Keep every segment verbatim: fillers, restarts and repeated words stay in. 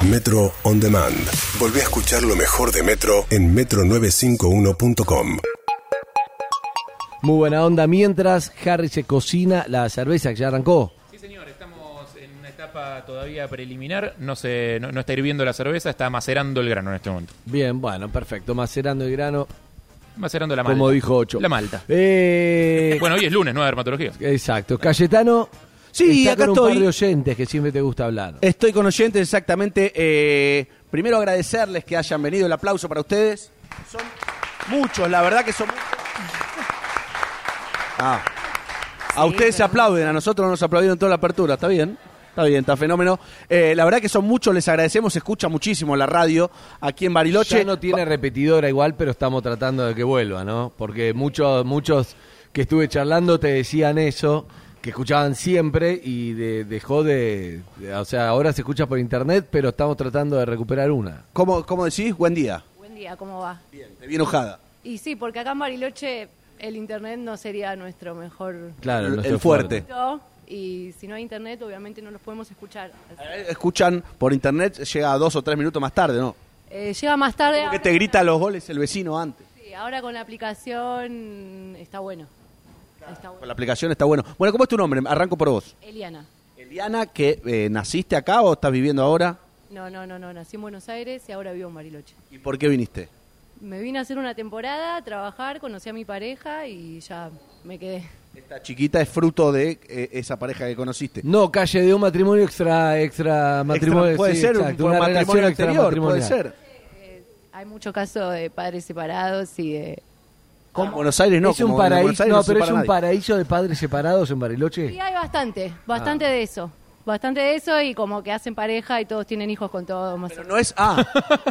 Metro On Demand. Volví a escuchar lo mejor de Metro en metro novecientos cincuenta y uno punto com. Muy buena onda. Mientras Harry se cocina la cerveza que ya arrancó. Sí, señor. Estamos en una etapa todavía preliminar. No, se, no, no está hirviendo la cerveza, está macerando el grano en este momento. Bien, bueno, perfecto. Macerando el grano. Macerando la malta. Como dijo Ocho. La malta. Eh... Bueno, hoy es lunes, no de dermatología. Exacto. Cayetano. Sí, está acá con estoy. un par de oyentes que siempre te gusta hablar. Estoy con oyentes, exactamente. Eh, primero agradecerles que hayan venido. El aplauso para ustedes. Son muchos, la verdad que son muchos. Ah. A Sí, ustedes se pero... aplauden, a nosotros nos aplaudieron toda la apertura. ¿Está bien? Está bien, está fenómeno. Eh, la verdad que son muchos, les agradecemos. Se escucha muchísimo la radio aquí en Bariloche. Ya no tiene repetidora igual, pero estamos tratando de que vuelva, ¿no? Porque muchos, muchos que estuve charlando te decían eso, que escuchaban siempre y de, dejó de, de... O sea, ahora se escucha por internet, pero estamos tratando de recuperar una. ¿Cómo, cómo decís? Buen día. Buen día, ¿cómo va? Bien, te vi enojada. Y sí, porque acá en Bariloche el internet no sería nuestro mejor Claro, El- nuestro el fuerte. punto, y si no hay internet obviamente no los podemos escuchar. Así- Eh, Escuchan por internet, llega dos o tres minutos más tarde, ¿no? Eh, llega más tarde. Como que ahora te con grita la- los goles el vecino antes. Sí, ahora con la aplicación está bueno. Está Con bueno. la aplicación está bueno. Bueno, ¿cómo es tu nombre? Arranco por vos. Eliana. Eliana, que eh, ¿naciste acá o estás viviendo ahora? No, no, no, no, nací en Buenos Aires y ahora vivo en Bariloche. ¿Y por qué viniste? Me vine a hacer una temporada, a trabajar, conocí a mi pareja y ya me quedé. Esta chiquita es fruto de eh, esa pareja que conociste. No, calle de un matrimonio extra extra matrimonio. Extra- puede sí, ser exacto, un una matrimonio relación anterior, puede extramatrimonial. ser. Eh, hay mucho caso de padres separados y de... En Buenos Aires no, es un como en Buenos paraíso, Aires no, no se pero es separa un nadie. paraíso de padres separados en Bariloche. Sí, hay bastante, bastante Ah. de eso. Bastante de eso y como que hacen pareja y todos tienen hijos con todos. Más Pero no es... Ah,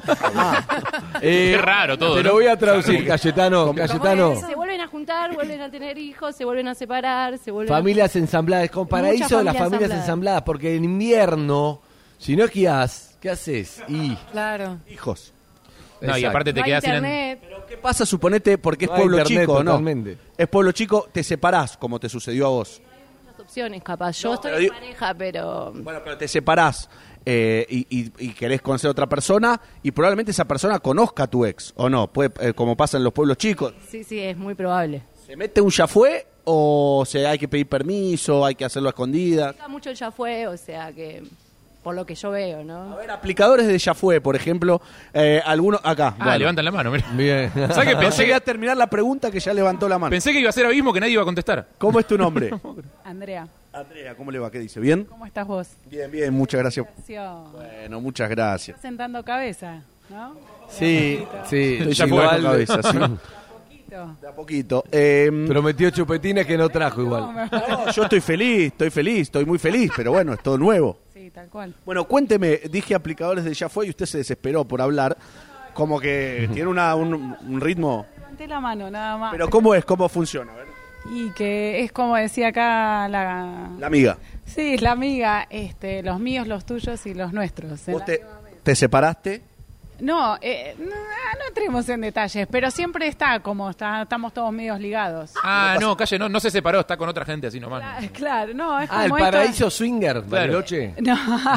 Eh, Qué raro todo, Te ¿no? lo voy a traducir, Cayetano. Cayetano. Se vuelven a juntar, vuelven a tener hijos, se vuelven a separar, se vuelven Familias ensambladas, con paraíso de las familias familias ensambladas. ensambladas, porque en invierno, si no esquías, ¿qué haces? Y a... Claro. hijos. No, y Exacto. aparte te No hay quedas sin... internet. Pero ¿qué pasa? Suponete, porque es No hay pueblo internet, chico, ¿no? totalmente. Es pueblo chico, te separás, como te sucedió a vos. Muchas opciones, capaz. Yo No, estoy pero en digo- pareja, pero... Bueno, pero te separás eh, y, y- y querés conocer a otra persona y probablemente esa persona conozca a tu ex, ¿o no? Puede, eh, como pasa en los pueblos chicos. Sí, sí, es muy probable. ¿Se mete un ya fue o se hay que pedir permiso, hay que hacerlo a escondidas? Acá mucho ya fue, o sea que... Por lo que yo veo, A ¿no? ver, aplicadores de ya fue, por ejemplo, eh, algunos acá. Ah, bueno. levantan la mano, mira. Bien. ¿Sabes qué? No Pensé llegué a que, terminar la pregunta que ya levantó la mano. pensé que iba a ser abismo que nadie iba a contestar. ¿Cómo es tu nombre? Andrea, Andrea, ¿cómo le va? ¿Qué dice? ¿Bien? ¿cómo estás vos? Bien, bien, muchas gracias. Estás Bueno, muchas gracias. sentando cabeza, ¿no? Sí, sí. Estoy Ya ya fue. la cabeza, sí. Poquito. De a poquito. Eh, Prometió chupetines que no trajo igual. no, yo estoy feliz, estoy feliz, estoy muy feliz, pero bueno, es todo nuevo. Sí, tal cual. Bueno, cuénteme, dije aplicadores de ya fue y usted se desesperó por hablar, como que tiene una, un, un ritmo. Levanté la mano, nada más. Pero ¿cómo es? ¿Cómo funciona? A ver. Y que es como decía acá la... La amiga, Sí, la amiga, este, los míos, los tuyos y los nuestros. En vos la te, misma mesa. te separaste. No, eh, no, no entremos en detalles, pero siempre está como está, estamos todos medios ligados. Ah, no, calle, no, no se separó, está con otra gente así nomás. Claro, claro, no, es Ah, el como esto- paraíso swinger, Bariloche. No,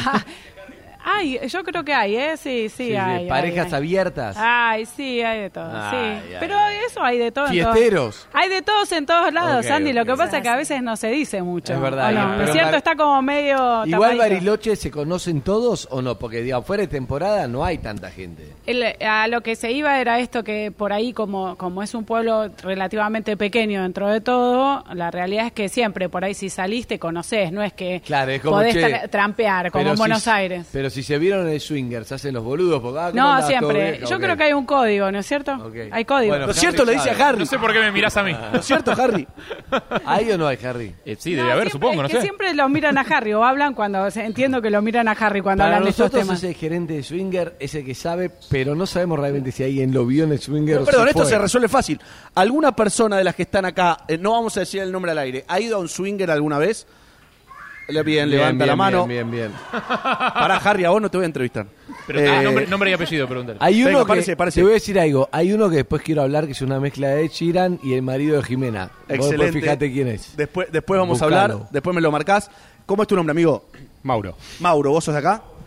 hay, yo creo que hay, ¿eh? Sí, sí, Sí, hay. de parejas hay, hay. abiertas. Ay, sí, hay de todo, Ay, sí. ay, Pero ay. eso hay de todo. en todos- Fiesteros. Hay de todos en todos lados, Ok, Andy. Lo ok. que pasa es que a veces no se dice mucho. Es verdad, ¿o no? pero ¿Es cierto? Bar- Está como medio Igual tapadito. Bariloche se conocen todos o no, porque digamos, fuera de temporada no hay tanta gente. El- a lo que se iba era esto que por ahí, como, como es un pueblo relativamente pequeño dentro de todo, la realidad es que siempre por ahí si saliste conocés, no es que Claro, es como, podés che, tra- trampear como pero en si- Buenos Aires. Pero si se vieron en el swinger, se hacen los boludos. Porque, ah, ¿cómo No, andás? ¿Todo siempre. bien? Yo Ok. creo que hay un código, ¿no es cierto? Ok. Hay código. Bueno, ¿No es Harry cierto? Le dice a sabe. Harry. No sé por qué me mirás a mí. ¿No es cierto, Harry? ¿Hay o no hay, Harry? Eh, sí, No, debe haber, siempre- supongo, no es que sé. siempre lo miran a Harry o hablan cuando... se- Entiendo que lo miran a Harry cuando Para hablan de estos nosotros temas. ese gerente de swinger es el que sabe, pero no sabemos realmente si alguien lo vio en el swinger Pero, o perdón, se esto fue. se resuelve fácil. ¿Alguna persona de las que están acá, eh, no vamos a decir el nombre al aire, ha ido a un swinger alguna vez? Le- Bien, Bien, levanta bien, la mano. Bien, bien, bien. Pará, Harry, a vos no te voy a entrevistar. Pero Eh, ah, nombre, nombre y apellido, pregúntale. Hay uno Venga, que, parece, parece. te voy a decir algo, hay uno que después quiero hablar que es una mezcla de Ed Sheeran y el marido de Jimena. Vos después Excelente. fíjate quién es. Después, después vamos Buscalo. a hablar, después me lo marcás. ¿Cómo es tu nombre, amigo? Mauro. Mauro, ¿vos sos de acá?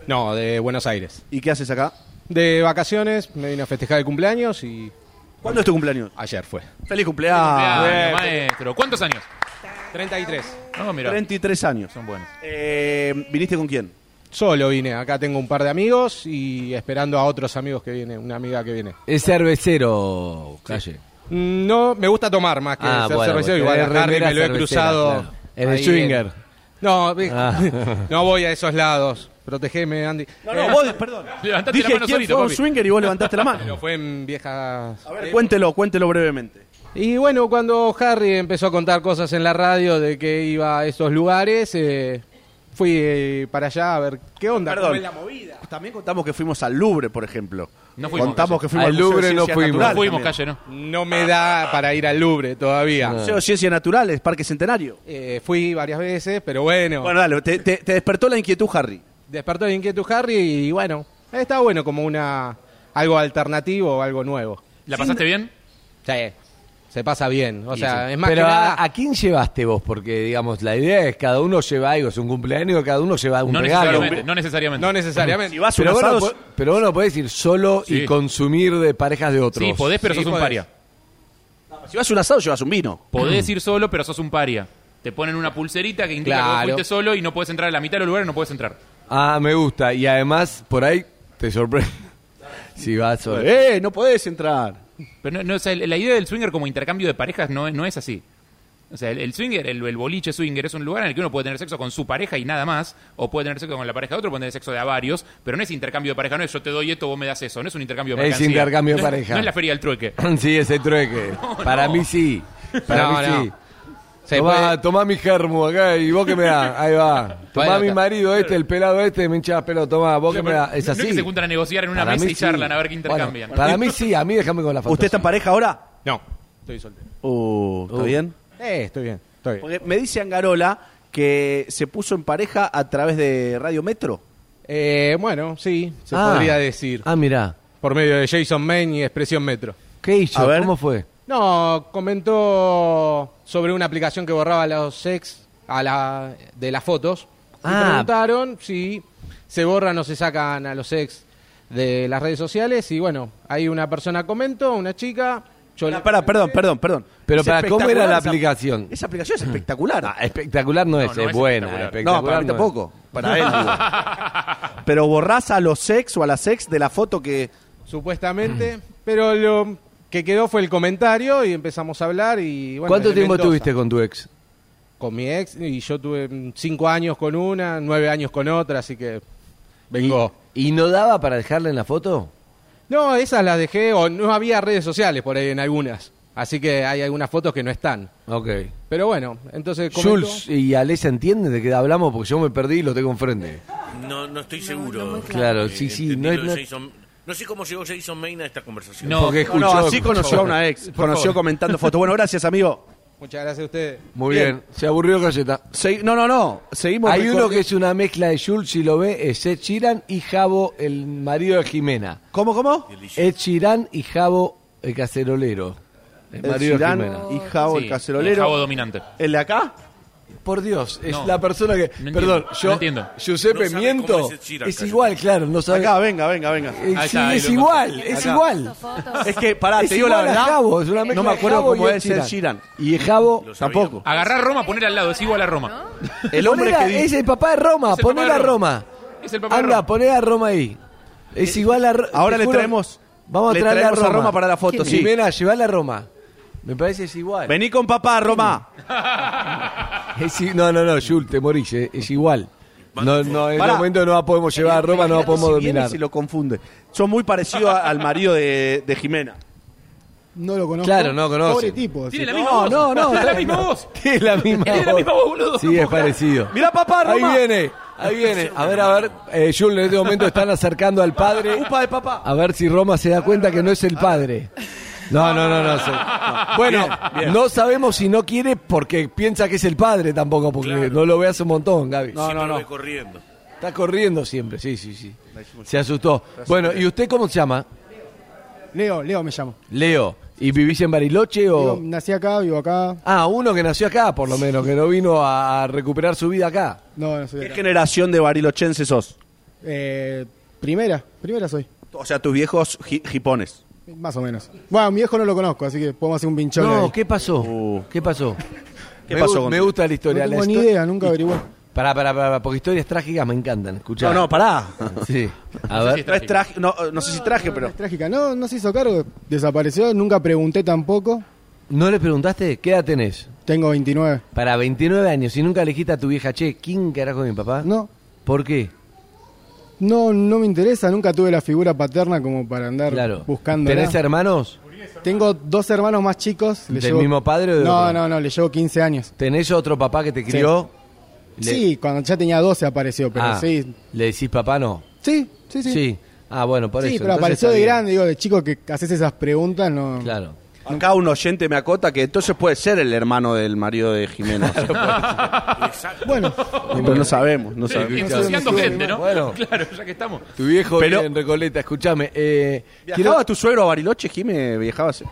No, de Buenos Aires. ¿Y qué haces acá? De vacaciones, me vine a festejar el cumpleaños y ¿Cuándo es tu cumpleaños? ayer fue. ¡Feliz cumpleaños! Cumpleaños, maestro. ¿Cuántos años? treinta y tres. No, mira. treinta y tres años. Son buenos. Eh, ¿Viniste con quién? Solo vine, acá tengo un par de amigos y esperando a otros amigos que vienen, una amiga que viene. Es cervecero, Calle. Mm, No, me gusta tomar más que Ah, ser bueno, cervecero, porque igual a es Harry remera me lo he cervecera, cruzado. claro. En el ahí swinger. No, vi- Ah. no voy a esos lados. Protegeme, Andy. No, no, vos, perdón. Levantate Dije la mano quién solito, fue un papi. swinger y vos levantaste la mano. Pero fue en viejas... A ver, cuéntelo, cuéntelo brevemente. Y bueno, cuando Harry empezó a contar cosas en la radio de que iba a esos lugares, eh, fui eh, para allá a ver qué onda, Perdón. cómo es la movida. También contamos que fuimos al Louvre, por ejemplo. No fuimos, Contamos Calle. que fuimos Al al Museo Louvre de no Ciencias fuimos. No Naturales fuimos, también. Calle, no. No me da para ir al Louvre todavía. Museo de Ciencias Naturales, Parque Centenario. Eh, fui varias veces, pero bueno, Bueno, dale, te, te- te despertó la inquietud, Harry. despertó la inquietud Harry y bueno, está bueno como una algo alternativo o algo nuevo. ¿La pasaste bien? Sí, se pasa bien. O Y sea, sí. es más Pero que a, nada... ¿a quién llevaste vos? Porque, digamos, la idea es cada uno lleva algo, es un cumpleaños, cada uno lleva un No regalo. necesariamente, no necesariamente. No necesariamente. Si vas a un Pero vos, no, asado, po- pero vos no podés ir solo y Sí. consumir de parejas de otros. Sí, podés, pero Sí, sos un podés. paria. si vas a un asado, llevas un vino. Podés ir solo, pero sos un paria. Te ponen una pulserita que indica que vos Claro. fuiste solo y no puedes entrar a la mitad de los lugares, no puedes entrar. Ah, me gusta. Y además, por ahí te sorprende. Si vas solo. ¡Eh! No podés entrar. Pero no, no, o sea, la idea del swinger como intercambio de parejas no, es- no es así. O sea, el, el swinger, el, el boliche swinger es un lugar en el que uno puede tener sexo con su pareja y nada más, o puede tener sexo con la pareja de otro, puede tener sexo de a varios, pero no es intercambio de pareja, no es yo te doy esto, vos me das eso, no es un intercambio de Es mercancía. intercambio de No es- pareja. No es la feria del trueque. Sí, ese trueque. Para no. mí sí. Para No, mí no. sí. Se Tomá, puede- tomá mi germo acá y vos que me das. Ahí va. Tomá Bueno, mi ta- marido este, el pelado este, me hinchás pelo, tomá, vos que me das. Es No así. es que se juntan a negociar en una Para mesa mí y sí. charlan a ver qué Bueno, intercambian. para mí sí, a mí déjame con la foto. ¿Usted está en pareja ahora? No, estoy soltero. Uh, ¿Está Uh. bien? Eh, estoy bien, estoy bien. Porque me dice Angarola que se puso en pareja a través de Radio Metro. Eh, bueno, sí, se Ah. podría decir. Ah, mirá. Por medio de Jason Maine y Expresión Metro. ¿Qué hizo? A ver. ¿Cómo fue? No, comentó sobre una aplicación que borraba los ex a la, de las fotos. Y Ah. preguntaron si se borran o se sacan a los ex de las redes sociales. Y bueno, ahí una persona comentó, una chica. Yo le- Pará, perdón, perdón, perdón. Pero Es para, ¿cómo era espectacular la esa- aplicación? Esa aplicación es espectacular. Ah, espectacular no es, no es es buena. espectacular. Espectacular No, para mí no es. tampoco. Para él, digo. Pero borrás a los ex o a las ex de la foto que... Supuestamente. Pero lo que quedó fue el comentario y empezamos a hablar. Y, bueno, ¿Cuánto de tiempo Mendoza. tuviste con tu ex? Con mi ex. Y yo tuve mm, cinco años con una, nueve años con otra, así que vengo. ¿Y no daba para dejarla en la foto? No, esas las dejé, o no había redes sociales por ahí en algunas. Así que hay algunas fotos que no están. Ok. Pero bueno, entonces comentó- Jules y Ale se entienden de qué hablamos porque yo me perdí y lo tengo enfrente. No, no estoy seguro. no muy Claro, Eh, sí, sí. entendí No, es- lo de no- Jason- no sé cómo llegó Jason Maine a esta conversación. No, porque No, escuchó, no, así escuchó. conoció a una ex. Conoció comentando fotos. Bueno, gracias, amigo. Muchas gracias a ustedes. Muy Bien. bien. Se aburrió Galleta. Segui- no, no, no. Seguimos. Hay uno recorri- que es una mezcla de Jules, si lo ve, es Ed Sheeran y Javo, el marido de Jimena. ¿Cómo, cómo? Ed Sheeran y Javo, el cacerolero. El El marido de Girán Jimena. y Javo, Sí, el cacerolero. Javo dominante. ¿El de acá? Por Dios, es No. la persona que... No Perdón, entiendo, yo... no entiendo. Giuseppe No sabe miento. cómo es Ed Sheeran, Es cállate. igual, claro, no sabe... Acá, venga, venga, venga. Eh, Ahí sí, está, ahí es lo igual, encontré. es Acá. igual. Fotos. Es que, pará, Es te digo la igual a verdad. Javo, es una mezcla no me de acuerdo Javo y cómo Ed es el Sheeran. Girán. Y Javo... Lo sabía. Tampoco. Agarrar Roma, poner al lado, es igual a Roma. El hombre Ponela, que dice... es el papá de Roma, Es el papá ponela a de Roma. Roma. Es el papá de Anda, Roma. poné a Roma ahí. Es igual a Ro- Ahora te le juro, traemos- Vamos a le traerle a traemos a Roma. Roma para la foto, sí. Jimena, llevala a Roma. Me parece es igual. Vení con papá, Roma. Es i- no, no, no, Jules, te morís, eh, es igual. No, no, en Pará. este momento no la podemos llevar a Roma, no la Imagínate podemos si viene y dominar. se lo confunde. Son muy parecidos a- al marido de, de Jimena. No lo conozco. Claro, no conoce. Pobre tipo. Tiene sí. la misma No, voz. no, no. Tiene la está- misma no. voz. Tiene la misma Tiene la voz. misma voz, boludo. Sí, es parecido. Mirá, papá, Ahí Roma. viene, ahí viene. A ver, a ver, eh, Jules, en este momento están acercando al padre. Upa de papá. A ver si Roma se da cuenta que no es el padre. No, no, no, no. se- no. Bueno, Bien, bien. no sabemos si no quiere porque piensa que es el padre tampoco, porque Claro. no lo ve hace un montón, Gaby. No, Siempre no, lo no. ve corriendo. Está corriendo siempre, sí, sí, sí. Se asustó. Bueno, ¿y usted cómo se llama? Leo, Leo me llamo. Leo. ¿Y vivís en Bariloche Vivo- o...? nací acá, vivo acá. Ah, uno que nació acá, por lo menos, que no vino a recuperar su vida acá. No, no soy de ¿Qué acá. generación de barilochenses sos? Eh, primera, primera soy. O sea, tus viejos hi- hipones. Más o menos. Bueno, mi viejo no lo conozco, así que podemos hacer un pinchón. No, ahí. ¿qué pasó? Uh. ¿Qué pasó? ¿Qué me, pasó gu- con me tu- gusta la historia. No tengo la ni histo- idea, nunca averigué. Pará, pará, pará, porque historias trágicas me encantan. Escuchá. No, no, pará. Sí. A No sé ver. si es No es trágico, no, no sé si traje, pero... Es trágica. No, no se hizo cargo, desapareció, nunca pregunté tampoco. ¿No le preguntaste qué edad tenés? Tengo veintinueve. Para veintinueve años y nunca le dijiste a tu vieja, che, ¿quién carajo es mi papá? No, ¿Por qué? no, no me interesa, nunca tuve la figura paterna como para andar Claro. buscando. ¿Tenés hermanos? Tengo dos hermanos más chicos. le ¿Del llevo- mismo padre o de No, otro? no, no, le llevo quince años. ¿Tenés otro papá que te crió? Le- Sí, cuando ya tenía doce apareció, pero Ah, sí. ¿Le decís papá no? Sí, sí, sí. Sí. Ah, bueno, por Sí, eso. pero entonces apareció está de bien. grande, digo, de chico que haces esas preguntas, no. Claro. Acá un oyente me acota que entonces puede ser el hermano del marido de Jimena. Bueno, Pero no sabemos, no sabemos. Ensuciando no sé, gente, ¿no? Bueno. Claro, ya que estamos. Tu viejo Pero- vive en Recoleta, escúchame. Eh, ¿Viajaba quiero, tu suegro a Bariloche, Jime? ¿Viajaba así?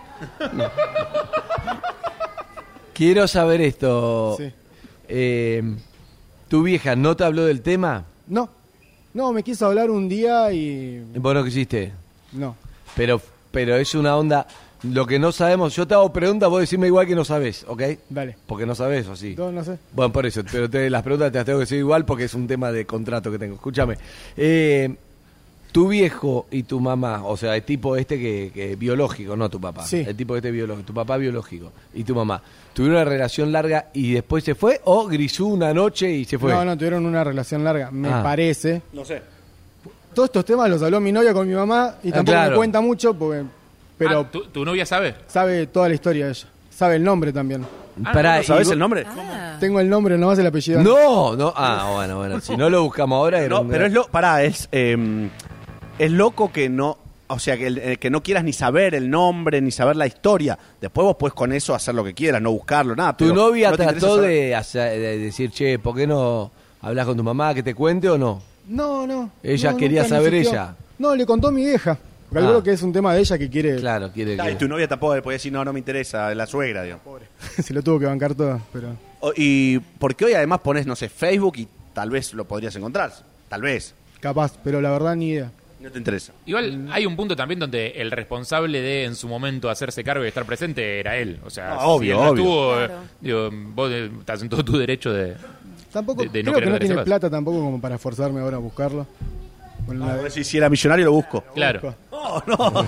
quiero saber esto. Sí. Eh, ¿Tu vieja no te habló del tema? no. No, me quiso hablar un día y. ¿Vos no quisiste? No. Pero, pero es una onda... Lo que no sabemos... Yo te hago preguntas, vos decime igual que no sabés, ¿ok? Dale. Porque no sabés, ¿o sí? No, no sé. Bueno, por eso, pero te- las preguntas te las tengo que decir igual porque es un tema de contrato que tengo. Escúchame, eh, tu viejo y tu mamá, o sea, el tipo este que, que biológico, no tu papá, Sí. el tipo este biológico, tu papá biológico y tu mamá, ¿tuvieron una relación larga y después se fue o grisú una noche y se fue? No, no, tuvieron una relación larga, me Ah. parece. No sé. Todos estos temas los habló mi novia con mi mamá y Ah, tampoco claro. me cuenta mucho porque. Pero Ah, ¿tu, tu novia sabe? sabe toda la historia de ella. Sabe el nombre también. Pará, ¿No y sabes vos- el nombre? Tengo el nombre, nomás el apellido. No, no, ah, bueno, bueno, si no lo buscamos ahora... era No, un- pero es lo, pará, es, eh, es loco que no, o sea, que, el- eh, que no quieras ni saber el nombre, ni saber la historia. Después vos puedes con eso hacer lo que quieras, no buscarlo, nada. ¿Tu pero novia no te interesa trató saber. de, hacer- de decir, che, ¿por qué no hablas con tu mamá que te cuente o no? No, no. Ella no, quería nunca saber insistió. ella. No, le contó a mi vieja. Calculo Ah. que es un tema de ella que quiere. Claro, quiere Ah, que... y tu novia tampoco le podía decir, no, no me interesa, la suegra, digamos. Se lo tuvo que bancar todo, pero. O- y porque hoy además pones, no sé, Facebook y tal vez lo podrías encontrar. Tal vez. Capaz, pero la verdad ni idea. No te interesa. Igual hay un punto también donde el responsable de en su momento hacerse cargo y estar presente era él. O sea, No, si obvio, él no obvio. estuvo, Claro. eh, digo, vos eh, estás en todo tu derecho de... Tampoco, De- de no creo que querer no que tiene sepas. plata tampoco como para forzarme ahora a buscarlo. Bueno, una Por vez- eso, si era millonario lo busco. Claro. No,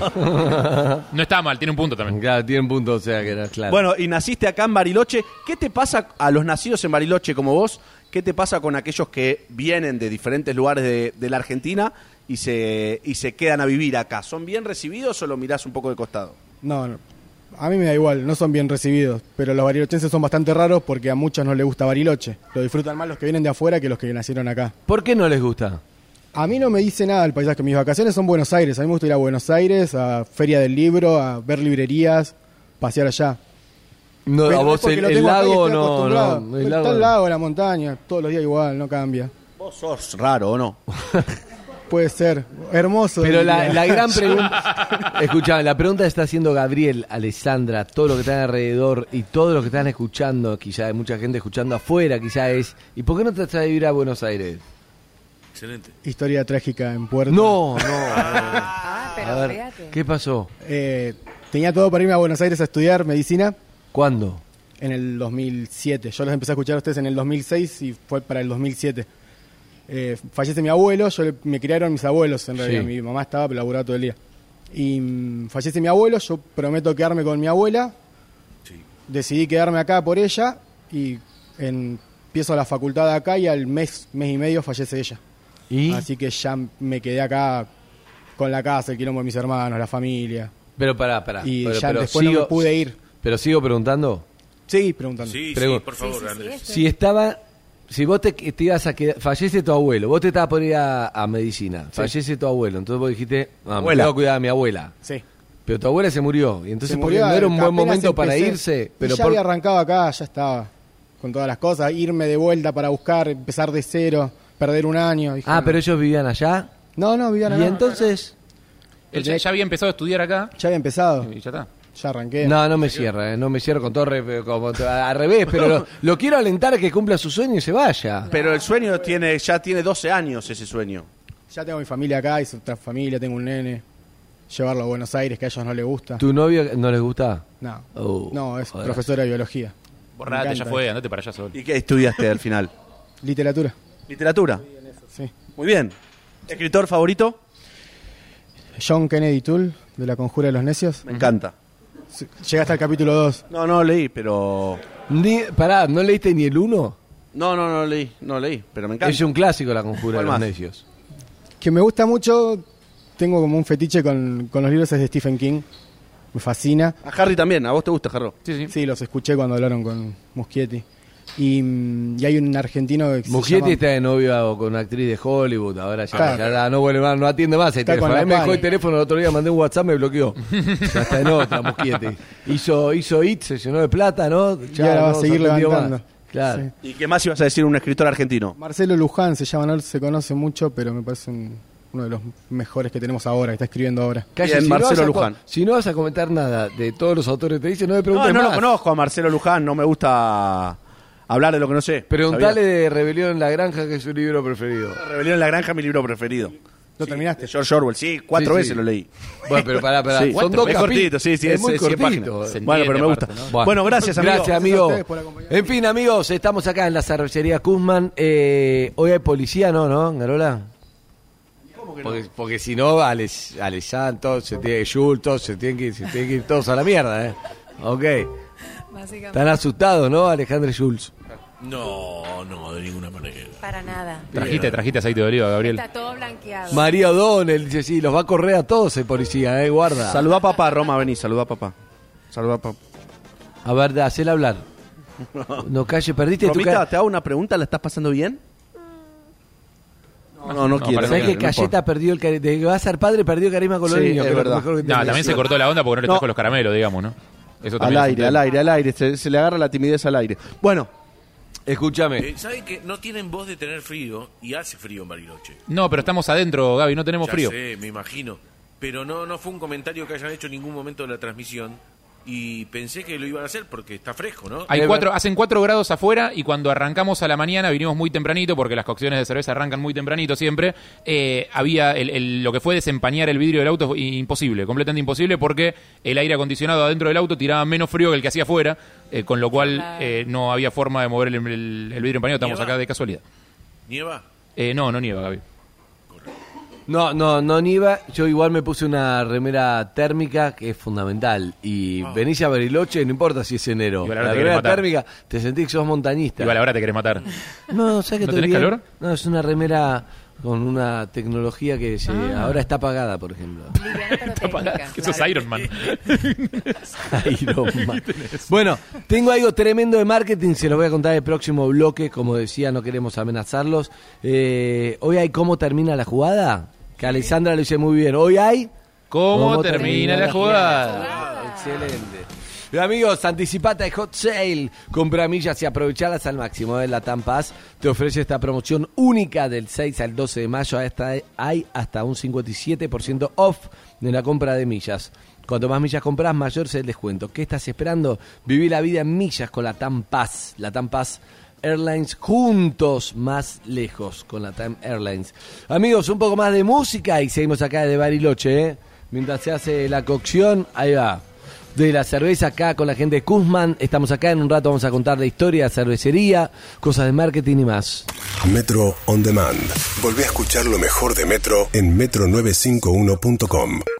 no. No está mal, tiene un punto también. Claro, tiene un punto, o sea, que era claro. Bueno, y naciste acá en Bariloche. ¿Qué te pasa a los nacidos en Bariloche como vos? ¿Qué te pasa con aquellos que vienen de diferentes lugares de, de la Argentina y se, y se quedan a vivir acá? ¿Son bien recibidos o lo mirás un poco de costado? No, no. A mí me da igual, no son bien recibidos. Pero los barilochenses son bastante raros porque a muchos no les gusta Bariloche. Lo disfrutan más los que vienen de afuera que los que nacieron acá. ¿Por qué no les gusta? A mí no me dice nada el paisaje. Mis vacaciones son Buenos Aires. A mí me gusta ir a Buenos Aires, a Feria del Libro, a ver librerías, pasear allá. No, Pero a es vos porque el, lo el tengo acá y lago estoy no, acostumbrado. no, el Está lago el lago, la montaña, todos los días igual, no cambia. Vos sos raro, ¿o no? Puede ser, hermoso. Pero el la, día. la gran pregunta... Escuchá, la pregunta está haciendo Gabriel, Alessandra, todo lo que están alrededor y todo lo que están escuchando, quizá hay mucha gente escuchando afuera, quizá es... ¿Y por qué no te traes a vivir a Buenos Aires? Excelente. Historia trágica en Puerto. No, no. Ah, pero A ver, fíjate. ¿qué pasó? Eh, tenía todo para irme a Buenos Aires a estudiar medicina ¿Cuándo? en el dos mil siete. Yo los empecé a escuchar a ustedes en el dos mil seis y fue para el dos mil siete. Eh, fallece mi abuelo, yo le- me criaron mis abuelos en realidad. Sí. Mi mamá estaba, pero laburaba todo el día. Y mm, fallece mi abuelo, yo prometo quedarme con mi abuela. Decidí quedarme acá por ella y en- empiezo la facultad acá y al mes, mes y medio fallece ella. ¿Y? Así que ya me quedé acá con la casa, el quilombo de mis hermanos, la familia. Pero pará, pará. Y pero, ya pero después no sigo, me pude ir. Pero sigo preguntando. Sí, preguntando. Sí, Pregu- sí, por favor, Sí, sí, sí, Andrés. eso. Si estaba... Si vos te, te ibas a quedar... Fallece tu abuelo, vos te estabas por ir a, a medicina. Fallece tu abuelo, entonces vos dijiste... Ah, me Abuela. tengo que cuidar a mi abuela. Sí. Pero tu abuela se murió. Y entonces, Se porque murió, no era un buen apenas momento para empecé. irse. Y Pero ya por- había arrancado acá, ya estaba con todas las cosas. Irme de vuelta para buscar, empezar de cero, perder un año. Dije, Ah, no. pero ellos vivían allá. No, no, vivían acá. Y entonces... Él ya, ya había empezado a estudiar acá Ya había empezado, y ya está. ya arranqué. No, no me cierra, eh, no me cierra con todo re- como, al revés, pero lo, lo quiero alentar a que cumpla su sueño y se vaya. Pero el sueño tiene ya tiene doce años, ese sueño. Ya tengo mi familia acá, y otra familia, tengo un nene. Llevarlo a Buenos Aires, que a ellos no les gusta. ¿Tu novio no les gusta? No, Oh, no, es joder. profesora de biología. Borrate, Me ya encanta fue, eso. andate para allá solo. ¿Y qué estudiaste al final? Literatura, ¿Literatura? sí. Muy bien. ¿Escritor favorito? John Kennedy Toole, de La Conjura de los Necios. Me encanta. Sí, llegaste al capítulo dos. No, no leí, pero... Ni, pará, ¿no leíste ni el uno? No, no, no leí, no leí, pero me encanta. Es un clásico La Conjura de ¿Cuál los más? Necios. Que me gusta mucho, tengo como un fetiche con, con los libros es de Stephen King. Me fascina. A Harry también, ¿a vos te gusta, Jarro? Sí, sí. Sí, los escuché cuando hablaron con Muschietti. Y, mm, y hay un argentino que se Muschietti llama- está de novio con una actriz de Hollywood, ahora ya, Claro. ya no vuelve más, no atiende más el Está teléfono. con A la mí me dejó pala. el teléfono el otro día, mandé un WhatsApp, me bloqueó. Ya está en otra, Muschietti. Hizo, hizo hit, se llenó de plata, ¿no? Y ahora va a no, seguir se atendió levantando. más. Claro. Sí. ¿Y qué más ibas a decir un escritor argentino? Marcelo Luján se llama, no se conoce mucho, pero me parece un- uno de los mejores que tenemos ahora, que está escribiendo ahora. Calle, Bien, si Marcelo no vas a co- Luján. Si no vas a comentar nada de todos los autores que te dicen, no me No, preguntes no más. lo conozco a Marcelo Luján, no me gusta hablar de lo que no sé. Preguntale ¿Sabías? de Rebelión en la Granja, que es su libro preferido. Rebelión en la Granja, mi libro preferido. ¿Lo Sí, terminaste? de George Orwell, sí, cuatro Sí, veces sí. lo leí. Bueno, pero pará, pará. Sí, Son dos es capi- cortito, sí, sí, es es, muy es cien cortito. páginas. Se Bueno, pero me entiende gusta. aparte, Bueno, Bueno, gracias, amigo. Gracias, Gracias a amigo. ustedes por acompañarnos. En fin, amigos, estamos acá en la cervecería Kuzman. Eh, hoy hay policía, ¿no? ¿No, Garola? Porque, porque si no, Alex, Alessandro, todos se tiene Jules, todos se tienen, que, ir- se tienen que ir todos a la mierda, ¿eh? Ok. Básicamente. Están asustados, ¿no, Alejandro y Jules? No, no, de ninguna manera. Para nada. Trajiste, trajiste aceite de oliva, Gabriel. Está todo blanqueado. María O'Donnell dice, sí, los va a correr a todos el policía, ¿eh? Guarda. Saluda a papá, Roma, vení, saluda a papá. Saluda a papá. A ver, hacela hablar. No calle, perdiste tu Romita, cara. te hago una pregunta, ¿la estás pasando bien? No, no, no, No, quiero. para ¿Sabes mí que no Cayeta importa. perdió el carisma? Desde que va a ser padre, perdió carisma con los Sí, niños. es que lo verdad. mejor que No, tenía. también se cortó la onda porque no le No. trajo los caramelos, digamos, ¿no? Eso Al también es un aire, tema. al aire, al aire. Se, se le agarra la timidez al aire. Bueno, Escúchame. Eh, ¿Saben que no tienen voz de tener frío? Y hace frío en Bariloche. No, pero estamos adentro, Gaby, no tenemos Ya frío. sé, me imagino. Pero no, no fue un comentario que hayan hecho en ningún momento de la transmisión. Y pensé que lo iban a hacer porque está fresco, ¿no? Hay Es cuatro, ver- hacen cuatro grados afuera y cuando arrancamos a la mañana, vinimos muy tempranito, porque las cocciones de cerveza arrancan muy tempranito siempre, eh, había el- el- lo que fue desempañar el vidrio del auto fue imposible, completamente imposible, porque el aire acondicionado adentro del auto tiraba menos frío que el que hacía afuera, eh, con lo cual Claro. eh, no había forma de mover el, el- el vidrio empañado, estamos ¿Nieva? acá de casualidad. ¿Nieva? Eh, no, no nieva, Gaby. No, no, no nieva. Yo igual me puse una remera térmica que es fundamental. Y venís a Bariloche, no importa si es enero. Igual La ahora te remera querés matar. térmica, te sentís que sos montañista. Igual ahora te querés matar. No, ¿sabes que ¿No estoy tenés bien? calor? No, es una remera con una tecnología que se- Ah. ahora está apagada, por ejemplo. Liviana pero técnica. Que sos claro. Iron Man. Iron Man. Bueno, tengo algo tremendo de marketing, se los voy a contar en el próximo bloque. Como decía, no queremos amenazarlos. Eh, hoy hay cómo termina la jugada, que Alexandra lo dice muy bien. Hoy hay ¿Cómo, termina, la jugada? Excelente. Bien, amigos, anticipate de Hot Sale. Compra millas y aprovechalas al máximo. ¿eh? La Tampaz te ofrece esta promoción única del seis al doce de mayo. Esta hay hasta un cincuenta y siete por ciento off de la compra de millas. Cuanto más millas compras, mayor es el descuento. ¿Qué estás esperando? Viví la vida en millas con la Tampaz. La Tampaz Airlines, juntos más lejos con la Tam Airlines. Amigos, un poco más de música y seguimos acá de Bariloche. ¿eh? Mientras se hace la cocción, ahí va. De la cerveza acá con la gente de Kuzman. Estamos acá, en un rato vamos a contar la historia de cervecería, cosas de marketing y más. Metro On Demand. Volvé a escuchar lo mejor de Metro en metro novecientos cincuenta y uno punto com.